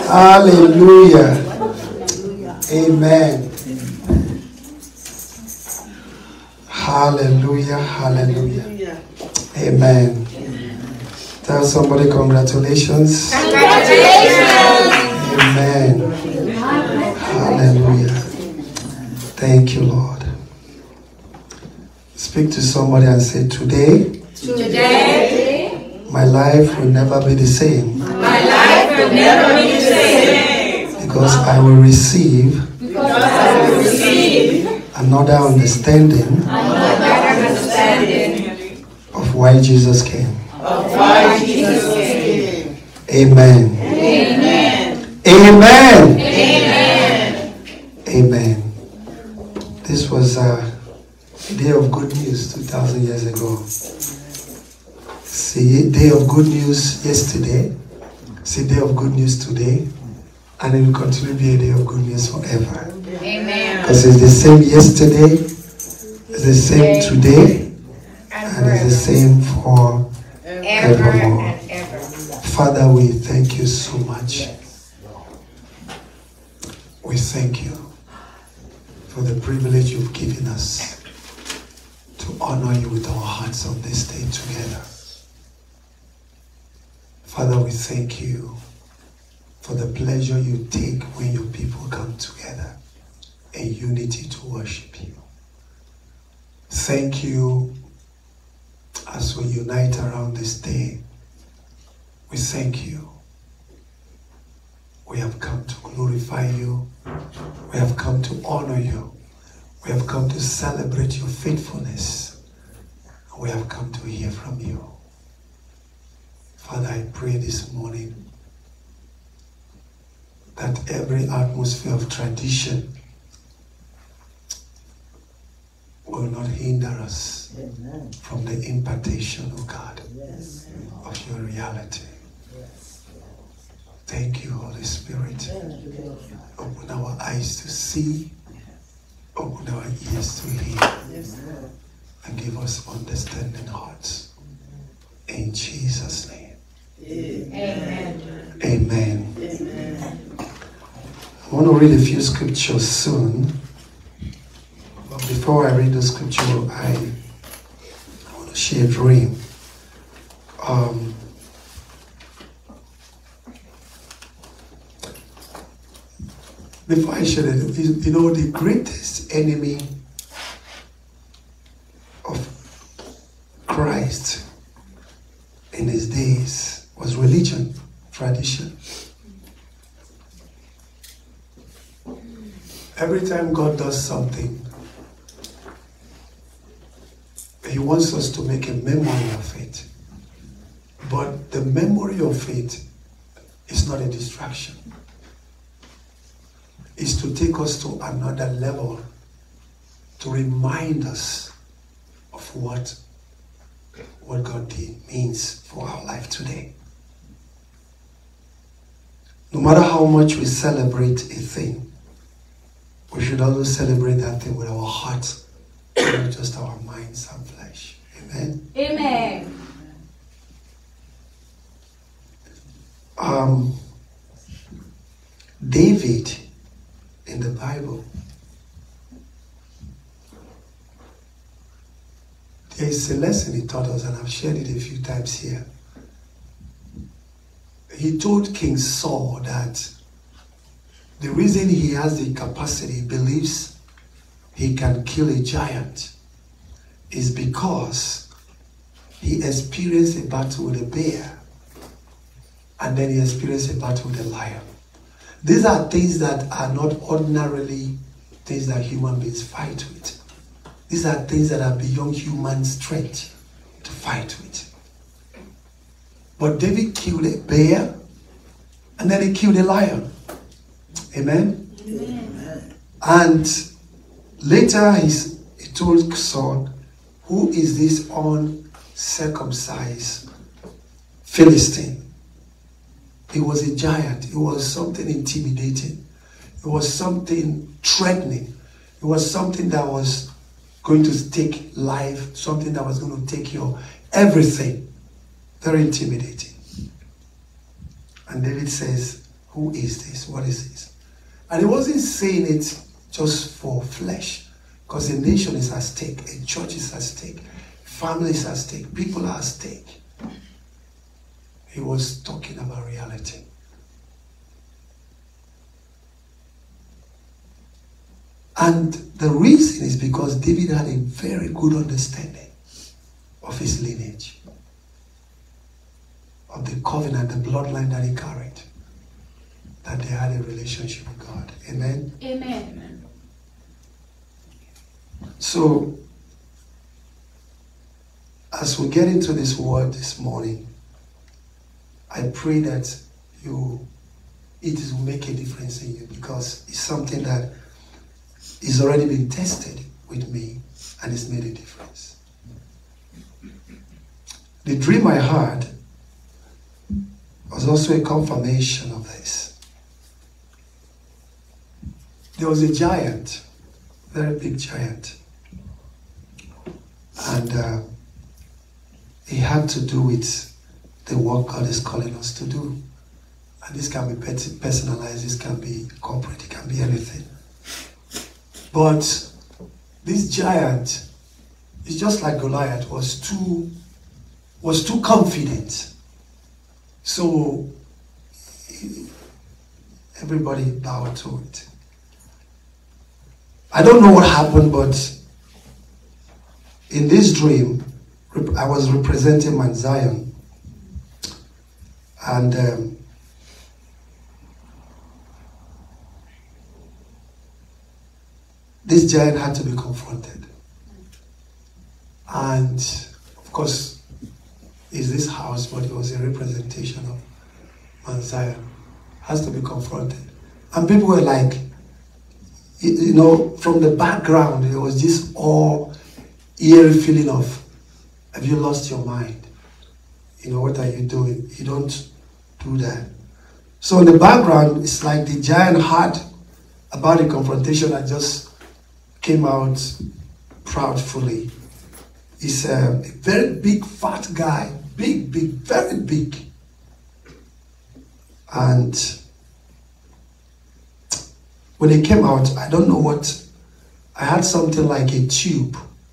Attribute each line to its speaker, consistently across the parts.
Speaker 1: Hallelujah. Amen. Hallelujah. Hallelujah. Amen. Tell somebody congratulations.
Speaker 2: Congratulations.
Speaker 1: Amen. Hallelujah. Thank you, Lord. Speak to somebody and say, today,
Speaker 2: my
Speaker 1: life will never be the same.
Speaker 2: My life will never be the same.
Speaker 1: Because I will receive another understanding of why Jesus came. Amen. Amen. Amen. This was a day of good news 2,000 years ago. See, day of good news yesterday. See, day of good news today. And it will continue to be a day of good news forever.
Speaker 2: Amen.
Speaker 1: Because it's the same yesterday, it's the same today, and it's the same forevermore. Father, we thank you so much. We thank you for the privilege you've given us to honor you with our hearts on this day together. Father, we thank you for the pleasure you take when your people come together in unity to worship you. Thank you as we unite around this day. We thank you. We have come to glorify you. We have come to honor you. We have come to celebrate your faithfulness. We have come to hear from you. Father, I pray this morning that every atmosphere of tradition will not hinder us from the impartation, of God, of your reality. Thank you, Holy Spirit. Open our eyes to see, open our ears to hear, and give us understanding hearts. In Jesus' name.
Speaker 2: Amen.
Speaker 1: Amen. I want to read a few scriptures soon. But before I read the scripture, I want to share a dream. Before I share it, you know, the greatest enemy of Christ in his days was religion, tradition. Every time God does something, he wants us to make a memory of it. But the memory of it is not a distraction. It's to take us to another level, to remind us of what God did means for our life today. No matter how much we celebrate a thing, we should also celebrate that thing with our hearts, not just our minds and flesh. Amen?
Speaker 2: Amen.
Speaker 1: David in the Bible, there is a lesson he taught us, and I've shared it a few times here. He told King Saul that the reason he has the capacity, believes he can kill a giant, is because he experienced a battle with a bear, and then he experienced a battle with a lion. These are things that are not ordinarily things that human beings fight with. These are things that are beyond human strength to fight with. But David killed a bear, and then he killed a lion. Amen? Amen. And later he told Saul, who is this uncircumcised Philistine? He was a giant. It was something intimidating. It was something threatening. It was something that was going to take life, something that was going to take your everything. Very intimidating. And David says, Who is this? What is this? And he wasn't saying it just for flesh, because a nation is at stake, a church is at stake, families at stake, people are at stake. He was talking about reality. And the reason is because David had a very good understanding of his lineage, of the covenant, the bloodline that he carried, that they had a relationship with God. Amen?
Speaker 2: Amen.
Speaker 1: So, as we get into this word this morning, I pray that it will make a difference in you, because it's something that is already been tested with me and it's made a difference. The dream I had was also a confirmation of this. There was a giant, very big giant, and it had to do with the work God is calling us to do. And this can be personalized, this can be corporate, it can be anything. But this giant is just like Goliath, was too confident. So everybody bowed to it. I don't know what happened, but in this dream, I was representing Mount Zion. And this giant had to be confronted. And of course, it's this house, but it was a representation of Mount Zion. Has to be confronted. And people were like, you know, from the background, there was this eerie feeling of, have you lost your mind? You know, what are you doing? You don't do that. So in the background, it's like the giant heard about the confrontation and just came out proudly. He's a very big, fat guy. Big, very big. And when he came out, I don't know what, I had something like a tube,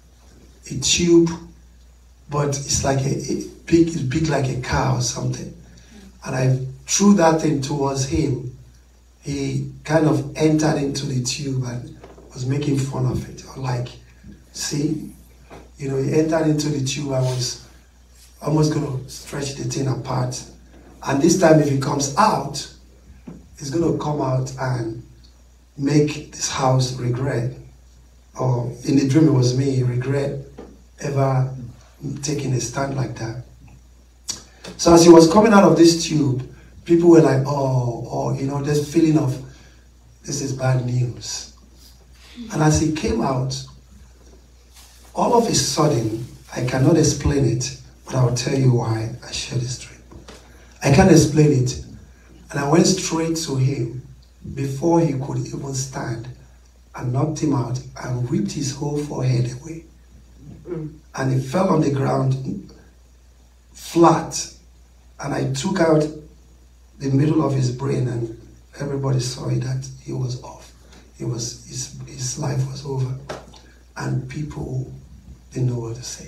Speaker 1: but it's like it's big like a car or something. And I threw that thing towards him. He kind of entered into the tube and was making fun of it. Or like, see, you know, he entered into the tube and was almost going to stretch the thing apart. And this time, if he comes out, he's going to come out and make this house regret, or in the dream it was me, regret ever taking a stand like that. So as he was coming out of this tube, people were like, oh, you know, this feeling of, this is bad news. And as he came out, all of a sudden, I cannot explain it, but I'll tell you why I share this dream. I can't explain it. And I went straight to him before he could even stand, and knocked him out and ripped his whole forehead away. And he fell on the ground flat, and I took out the middle of his brain, and everybody saw it that he was off. His life was over, and people didn't know what to say.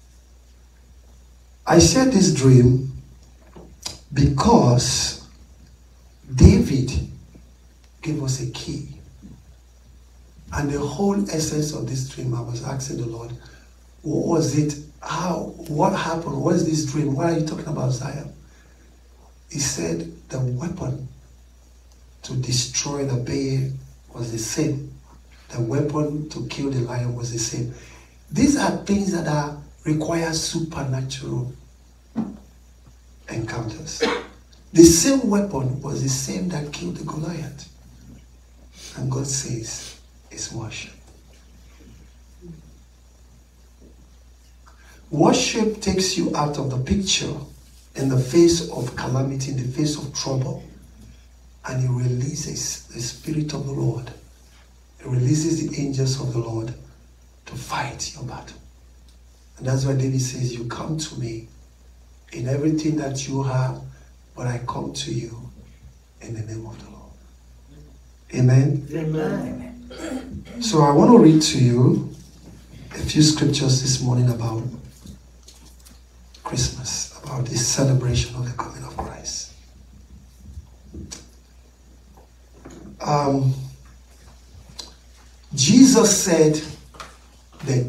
Speaker 1: I shared this dream because David gave us a key. And the whole essence of this dream, I was asking the Lord, what was it? What happened? What is this dream? Why are you talking about Zion? He said the weapon to destroy the bear was the same. The weapon to kill the lion was the same. These are things that require supernatural encounters. The same weapon was the same that killed the Goliath. And God says, it's worship. Worship takes you out of the picture in the face of calamity, in the face of trouble. And it releases the Spirit of the Lord. It releases the angels of the Lord to fight your battle. And that's why David says, you come to me in everything that you have, but I come to you in in the name of the Lord. Amen.
Speaker 3: Amen.
Speaker 1: So I want to read to you a few scriptures this morning about Christmas, about this celebration of the coming of Christ. Jesus said, the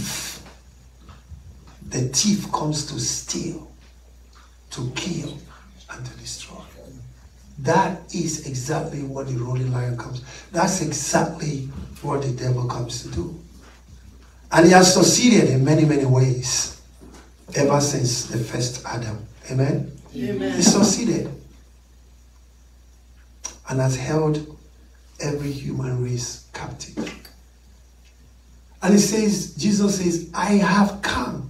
Speaker 1: thief comes to steal, to kill, and to destroy. That is exactly what the roaring lion comes. That's exactly what the devil comes to do. And he has succeeded in many, many ways ever since the first Adam. Amen?
Speaker 3: Amen.
Speaker 1: He succeeded and has held every human race captive. And he says, Jesus says, I have come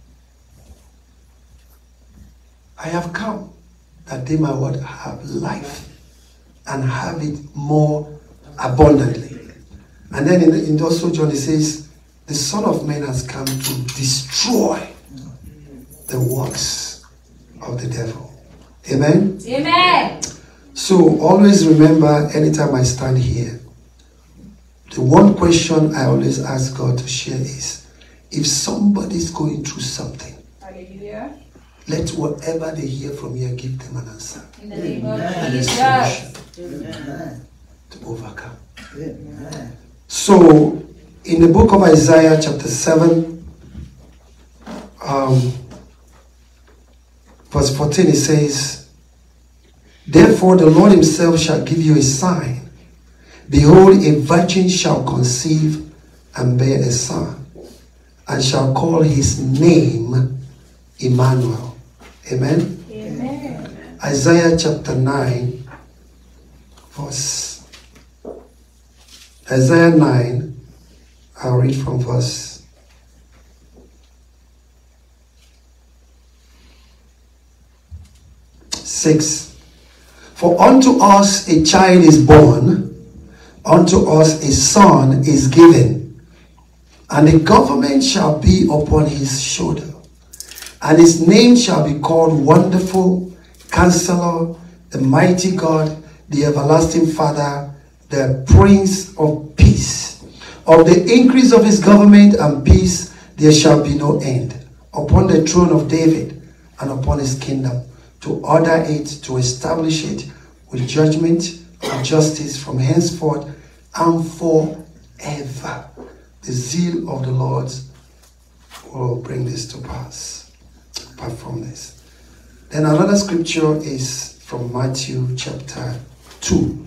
Speaker 1: that they might what? Have life and have it more abundantly. And then in also John, he says, the Son of Man has come to destroy the works of the devil. Amen?
Speaker 2: Amen.
Speaker 1: So always remember, anytime I stand here, the one question I always ask God to share is, if somebody's going through something,
Speaker 2: Hallelujah.
Speaker 1: let whatever they hear from here give them an answer
Speaker 2: In the name of
Speaker 1: and a
Speaker 2: Jesus.
Speaker 1: solution
Speaker 3: Amen.
Speaker 1: to overcome.
Speaker 3: Amen.
Speaker 1: So, in the book of Isaiah chapter 7, verse 14, it says, therefore the Lord himself shall give you a sign. Behold, a virgin shall conceive and bear a son, and shall call his name Emmanuel. Amen?
Speaker 2: Amen.
Speaker 1: Isaiah chapter 9, Isaiah 9, I'll read from verse 6. For unto us a child is born, unto us a son is given, and the government shall be upon his shoulder, and his name shall be called Wonderful, Counselor, the Mighty God, the Everlasting Father, the Prince of Peace. Of the increase of his government and peace there shall be no end, upon the throne of David and upon his kingdom, to order it, to establish it with judgment and justice from henceforth and forever. The zeal of the Lord will bring this to pass. Apart from this. Then another scripture is from Matthew chapter 2.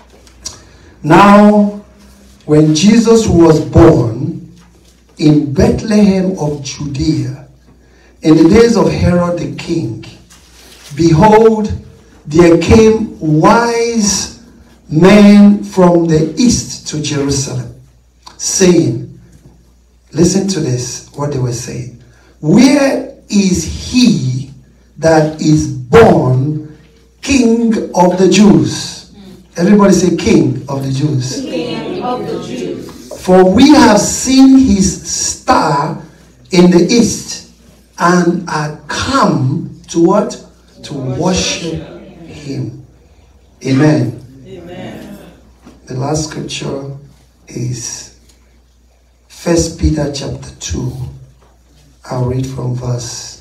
Speaker 1: Now, when Jesus was born in Bethlehem of Judea, in the days of Herod the king, behold, there came wise men from the east to Jerusalem, saying, listen to this, what they were saying. Where is he that is born King of the Jews? Everybody say King of the Jews.
Speaker 2: King of the Jews.
Speaker 1: For we have seen his star in the east and are come to what? To worship him. Amen.
Speaker 3: Amen.
Speaker 1: The last scripture is 1 Peter chapter 2. I'll read from verse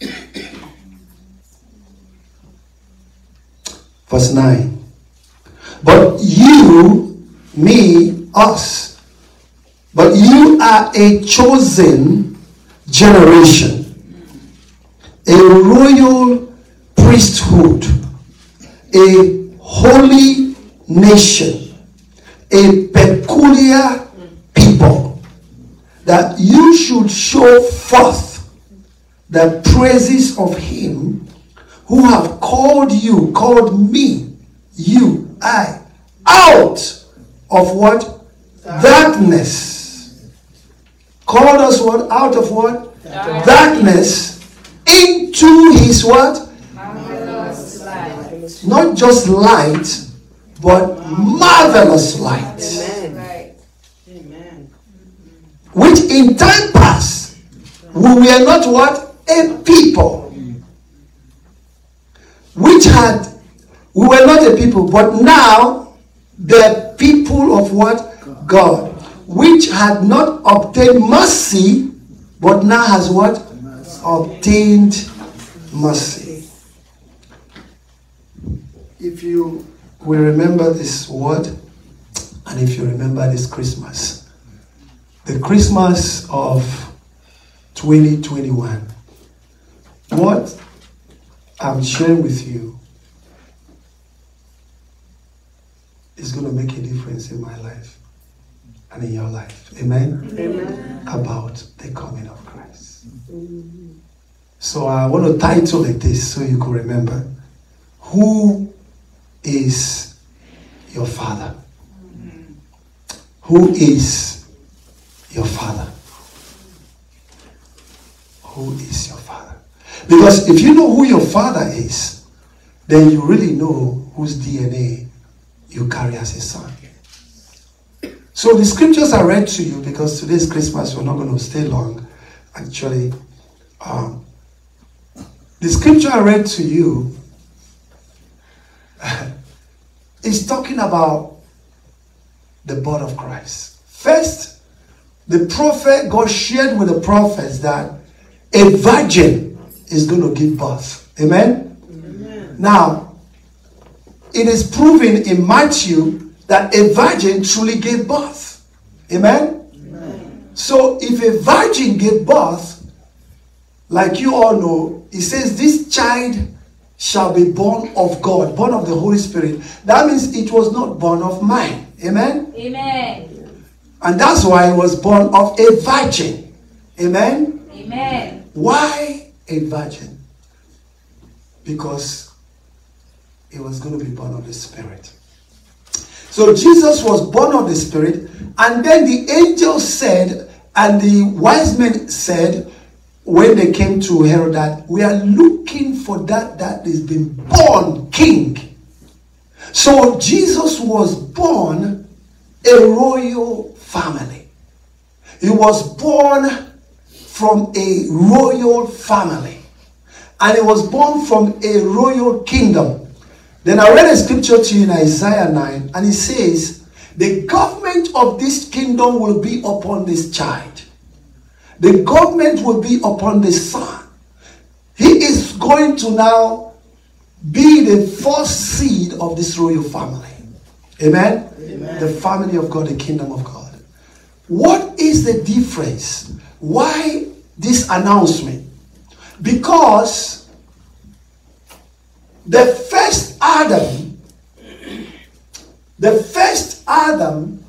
Speaker 1: 9. But you, me, us, but you are a chosen generation, a royal priesthood, a holy nation, a peculiar people, that you should show forth the praises of him who have called me, you, I, out of what? Darkness. Called us what? Out of what? Darkness into his what?
Speaker 2: Marvelous light.
Speaker 1: Not just light, but marvelous light.
Speaker 2: Right.
Speaker 3: Amen.
Speaker 1: Which in time past, we were not what? A people. Which had We were not a people, but now the people of what? God. Which had not obtained mercy, but now has what? Obtained mercy. If you will remember this word, and if you remember this Christmas, the Christmas of 2021, what I'm sharing with you is going to make a difference in my life and in your life. Amen?
Speaker 3: Amen.
Speaker 1: About the coming of Christ. So I want to title it this so you can remember. Who is your Father? Who is your Father? Who is your Father? Because if you know who your Father is, then you really know whose DNA you carry as a son. So the scriptures I read to you, because today's Christmas, we're not going to stay long. Actually, the scripture I read to you is talking about the birth of Christ. First, the prophet, God shared with the prophets that a virgin is going to give birth. Amen?
Speaker 3: Amen.
Speaker 1: Now, it is proven in Matthew that a virgin truly gave birth. Amen?
Speaker 3: Amen.
Speaker 1: So if a virgin gave birth, like you all know, it says this child shall be born of God, born of the Holy Spirit. That means it was not born of man. Amen?
Speaker 2: Amen.
Speaker 1: And that's why it was born of a virgin. Amen?
Speaker 2: Amen.
Speaker 1: Why a virgin? Because it was going to be born of the Spirit. So Jesus was born of the Spirit, and then the angel said, and the wise men said, when they came to Herod, that we are looking for that is been born king. So Jesus was born a royal family. He was born from a royal family. And he was born from a royal kingdom. Then I read a scripture to you in Isaiah 9, and it says, the government of this kingdom will be upon this child. The government will be upon the son. He is going to now be the first seed of this royal family. Amen?
Speaker 3: Amen.
Speaker 1: The family of God, the kingdom of God. What is the difference? Why this announcement? Because the first Adam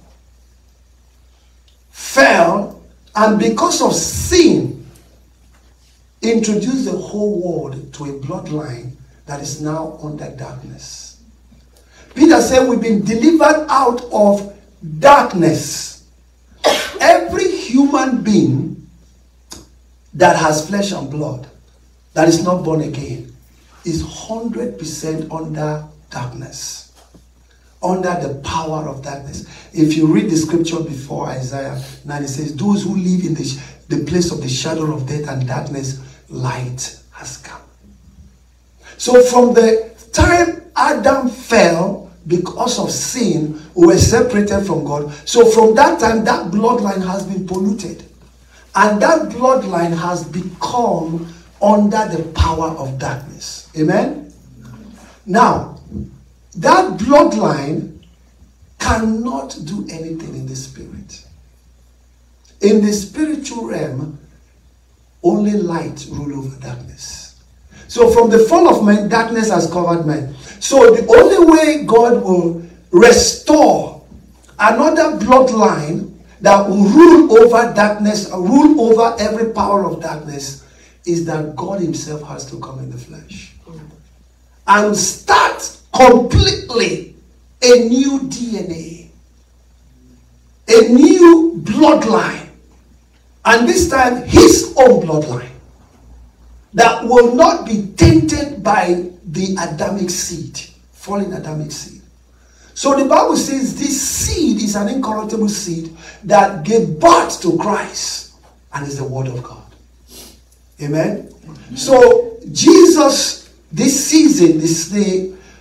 Speaker 1: fell, and because of sin, introduced the whole world to a bloodline that is now under darkness. Peter said we've been delivered out of darkness. Every human being that has flesh and blood, that is not born again, is 100% under darkness, under the power of darkness. If you read the scripture before Isaiah 9, it says, those who live in the place of the shadow of death and darkness, light has come. So from the time Adam fell, because of sin, we were separated from God. So from that time, that bloodline has been polluted. And that bloodline has become under the power of darkness. Amen? Now, that bloodline cannot do anything in the spirit. In the spiritual realm, only light rule over darkness. So from the fall of man, darkness has covered man. So the only way God will restore another bloodline that will rule over darkness, rule over every power of darkness, is that God himself has to come in the flesh and start completely a new DNA, a new bloodline, and this time his own bloodline that will not be tainted by the Adamic seed, fallen Adamic seed. So the Bible says this seed is an incorruptible seed that gave birth to Christ and is the word of God. Amen? So Jesus, this season,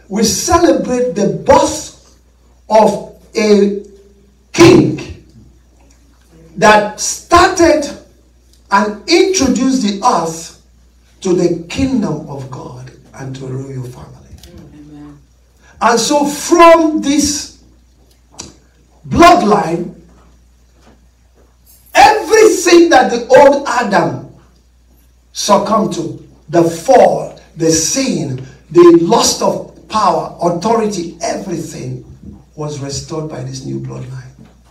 Speaker 1: we celebrate the birth of a king that started and introduced the earth to the kingdom of God and to a royal family.
Speaker 3: Amen.
Speaker 1: And so from this bloodline, everything that the old Adam succumbed to, the fall, the sin, the loss of power, authority, everything was restored by this new bloodline.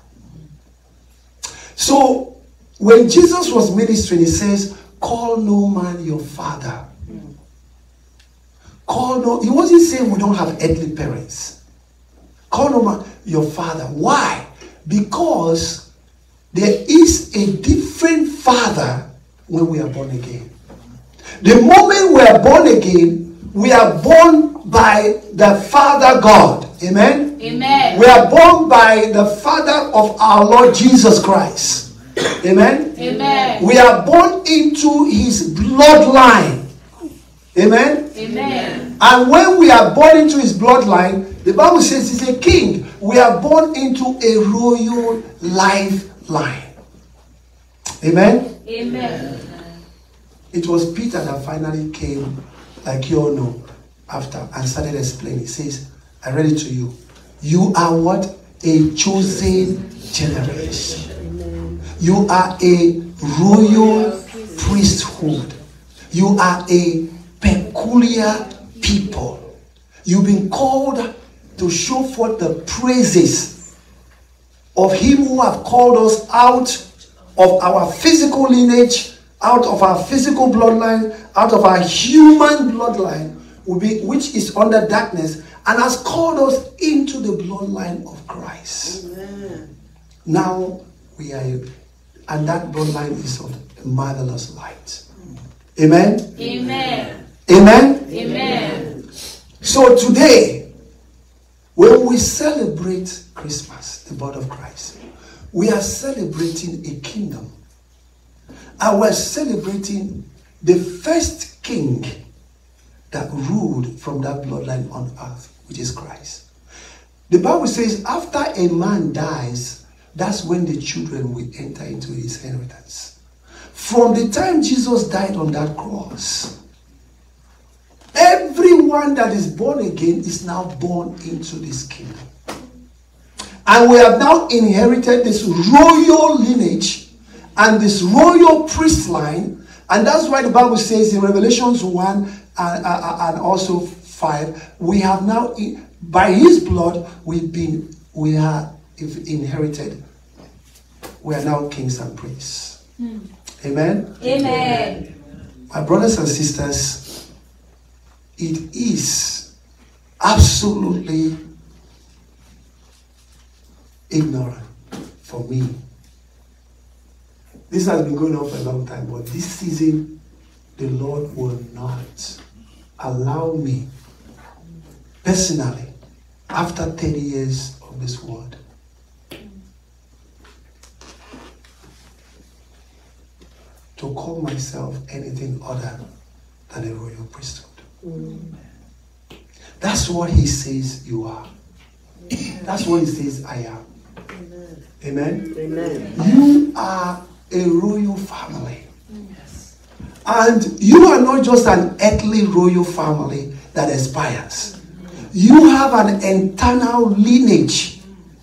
Speaker 1: So when Jesus was ministering, he says, call no man your father. He wasn't saying we don't have earthly parents. Call no man your father. Why? Because there is a different father when we are born again. The moment we are born again, we are born by the Father God. Amen?
Speaker 2: Amen.
Speaker 1: We are born by the Father of our Lord Jesus Christ. Amen?
Speaker 2: Amen.
Speaker 1: We are born into his bloodline. Amen?
Speaker 2: Amen.
Speaker 1: And when we are born into his bloodline, the Bible says he's a king. We are born into a royal lifeline. Amen?
Speaker 2: Amen.
Speaker 1: It was Peter that finally came, like you all know, after and started explaining. He says, I read it to you. You are what? A chosen generation. You are a royal priesthood. You are a peculiar people. You've been called to show forth the praises of him who have called us out of our physical lineage, out of our physical bloodline, out of our human bloodline, which is under darkness, and has called us into the bloodline of Christ.
Speaker 3: Amen.
Speaker 1: Now we are, and that bloodline is of marvelous light. Amen?
Speaker 2: Amen.
Speaker 1: Amen?
Speaker 2: Amen.
Speaker 1: So today, when we celebrate Christmas, the birth of Christ, we are celebrating a kingdom. And we're celebrating the first king that ruled from that bloodline on earth, which is Christ. The Bible says after a man dies, that's when the children will enter into his inheritance. From the time Jesus died on that cross, everyone that is born again is now born into this kingdom. And we have now inherited this royal lineage and this royal priest line. And that's why the Bible says in Revelations 1 and also 5, we have now, by his blood, we are inherited. We are now kings and priests. Amen?
Speaker 2: Amen.
Speaker 1: My brothers and sisters, it is absolutely ignorant for me. This has been going on for a long time, but this season, the Lord will not allow me, personally, after 30 years of this word, to call myself anything other than a royal priesthood. That's what he says you are. That's what he says I am. Amen?
Speaker 3: Amen.
Speaker 1: You are a royal family. And you are not just an earthly royal family that expires. You have an eternal lineage.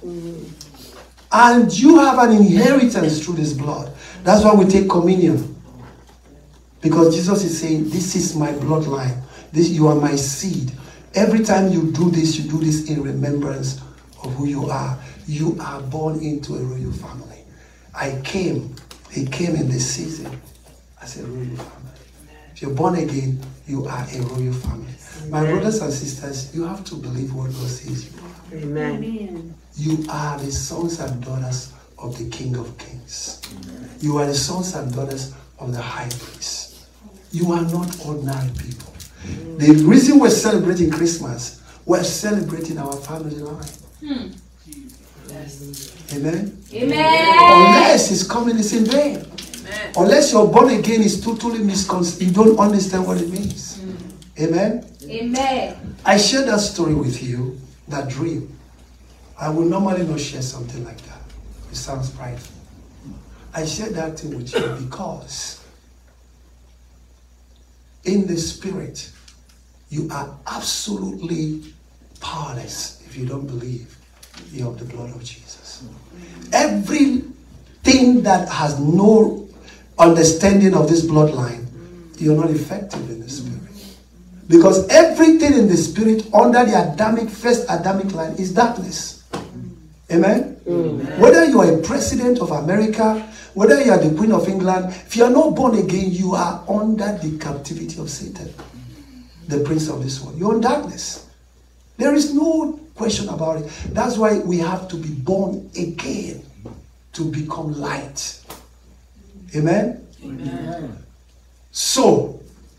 Speaker 1: And you have an inheritance through this blood. That's why we take communion. Because Jesus is saying, this is my bloodline. You are my seed. Every time you do this in remembrance of who you are. You are born into a royal family. He came in this season as a royal family. If you're born again, you are a royal family. My brothers and sisters, you have to believe what God says you are.
Speaker 3: Amen.
Speaker 1: You are the sons and daughters of the King of Kings. You are the sons and daughters of the High Priest. You are not ordinary people. The reason we're celebrating Christmas, we're celebrating our family line. Amen?
Speaker 2: Amen.
Speaker 1: Unless it's coming, it's in vain.
Speaker 3: Amen.
Speaker 1: Unless you're born again, it's totally misconceived. You don't understand what it means. Amen?
Speaker 2: Amen.
Speaker 1: I shared that story with you, that dream. I would normally not share something like that. It sounds prideful. I shared that thing with you because in the spirit, you are absolutely powerless if you don't believe you have the blood of Jesus. Everything that has no understanding of this bloodline, you're not effective in the spirit. Because everything in the spirit under the Adamic, first Adamic line is darkness. Amen? Whether you are a president of America, whether you are the Queen of England, if you are not born again, you are under the captivity of Satan, the prince of this world. You're in darkness. There is no question about it. That's why we have to be born again to become light. Amen?
Speaker 3: Amen.
Speaker 1: So,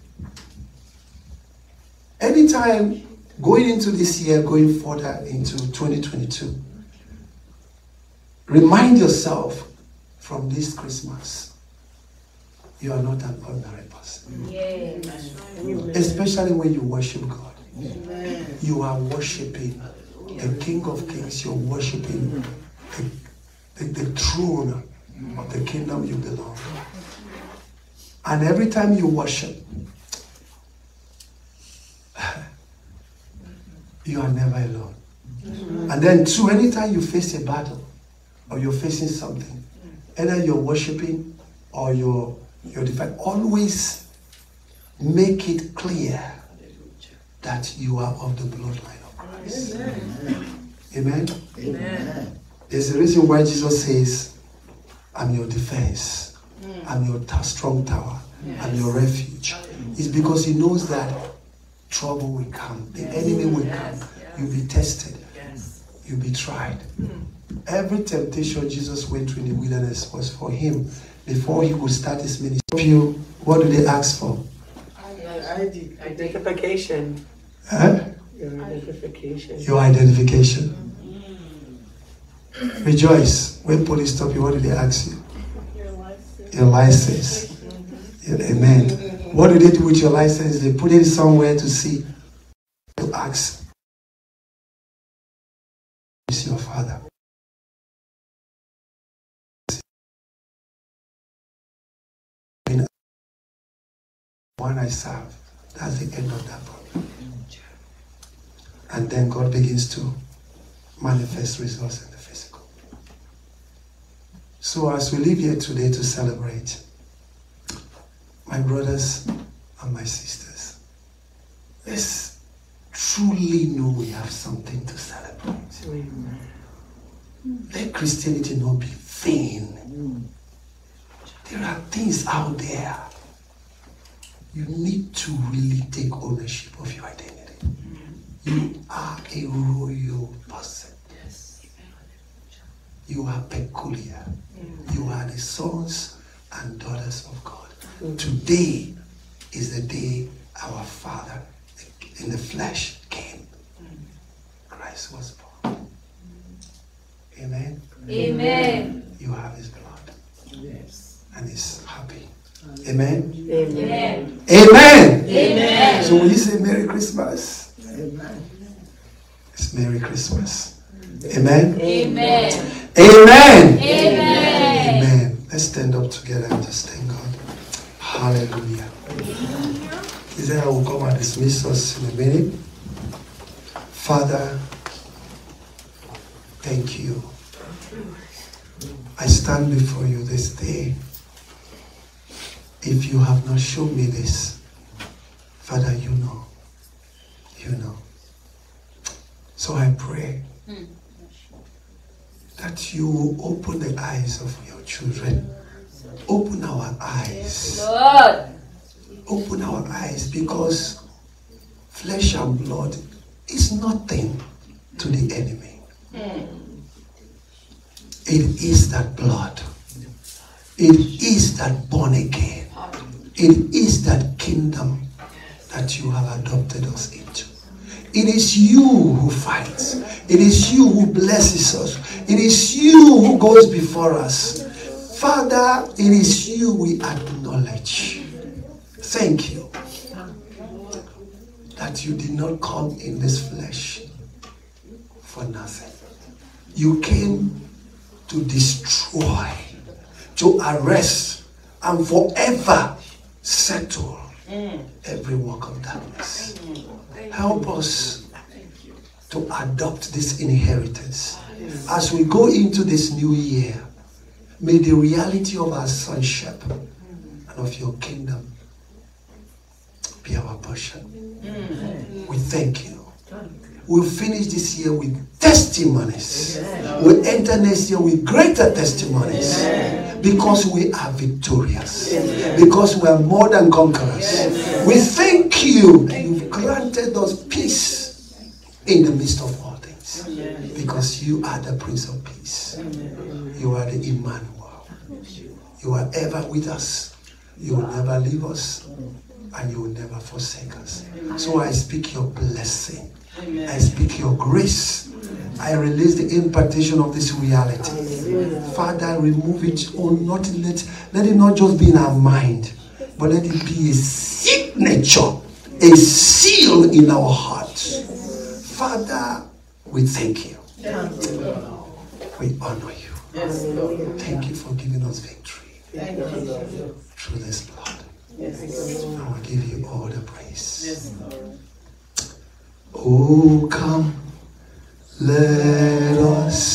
Speaker 1: anytime going into this year, going further into 2022, remind yourself from this Christmas, you are not an ordinary person.
Speaker 2: Yes.
Speaker 1: Especially when you worship God.
Speaker 3: Amen.
Speaker 1: You are worshiping the King of Kings. You're worshiping the throne of the kingdom you belong. And every time you worship, you are never alone. And then too, anytime you face a battle or you're facing something, either you're worshiping or you're defending, always make it clear that you are of the bloodline of Christ. Amen.
Speaker 3: Amen.
Speaker 1: There's a reason why Jesus says, I'm your defense. I'm your strong tower. I'm your refuge. It's because he knows that trouble will come. The enemy will come. You'll be tested. You'll be tried. Every temptation Jesus went through in the wilderness was for him before he could start his ministry. What do they ask for?
Speaker 4: Identification.
Speaker 1: Huh?
Speaker 4: Your identification.
Speaker 1: Your identification. Rejoice. When police stop you, what do they ask you? Your license. Amen. What do they do with your license? They put it somewhere to see. To ask. Is your father. One I serve. That's the end of that problem. And then God begins to manifest results in the physical. So as we live here today to celebrate, my brothers and my sisters, let's truly know we have something to celebrate. Let Christianity not be vain. There are things out there. You need to really take ownership of your identity. You are a royal person. You are peculiar. You are the sons and daughters of God. Today is the day our Father in the flesh came. Christ was born. Amen.
Speaker 2: Amen.
Speaker 1: You have his blood.
Speaker 3: Yes.
Speaker 1: And he's happy. Amen.
Speaker 4: Amen.
Speaker 1: Amen.
Speaker 2: Amen.
Speaker 1: So when you say Merry Christmas,
Speaker 3: Amen.
Speaker 1: it's Merry Christmas. Amen.
Speaker 2: Amen.
Speaker 1: Amen.
Speaker 2: Amen.
Speaker 1: Amen. Let's stand up together and just thank God. Hallelujah. He said, I will come and dismiss us in a minute. Father, thank you. I stand before you this day. If you have not shown me this, Father, you know. You know. So I pray that you will open the eyes of your children. Open our eyes.
Speaker 2: Lord.
Speaker 1: Open our eyes, because flesh and blood is nothing to the enemy. It is that blood. It is that born again. It is that kingdom that you have adopted us into. It is you who fights. It is you who blesses us. It is you who goes before us. Father, it is you we acknowledge. Thank you that you did not come in this flesh for nothing. You came to destroy, to arrest, and forever settle every work of darkness. Help us to adopt this inheritance. As we go into this new year, may the reality of our sonship and of your kingdom be our portion. We thank you. We'll finish this year with testimonies. We'll enter next year with greater testimonies. Because we are victorious. Because we are more than conquerors. We thank you. You've granted us peace in the midst of all things. Because you are the Prince of Peace. You are the Emmanuel. You are ever with us. You will never leave us. And you will never forsake us. So I speak your blessing. I speak your grace. I release the impartation of this reality. Father, remove it. Let it not just be in our mind, but let it be a signature, a seal in our hearts. Father, we thank you. We honor you. Thank you for giving us victory through this blood. I will give you all the praise. Oh, come, let us